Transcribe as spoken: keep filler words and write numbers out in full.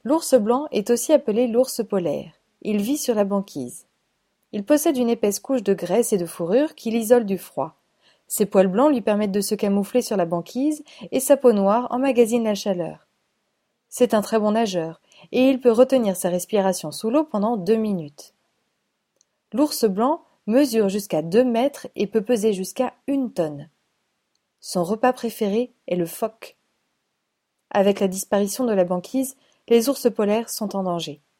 L'ours blanc est aussi appelé l'ours polaire. Il vit sur la banquise. Il possède une épaisse couche de graisse et de fourrure qui l'isole du froid. Ses poils blancs lui permettent de se camoufler sur la banquise et sa peau noire emmagasine la chaleur. C'est un très bon nageur et il peut retenir sa respiration sous l'eau pendant deux minutes. L'ours blanc mesure jusqu'à deux mètres et peut peser jusqu'à une tonne. Son repas préféré est le phoque. Avec la disparition de la banquise, les ours polaires sont en danger.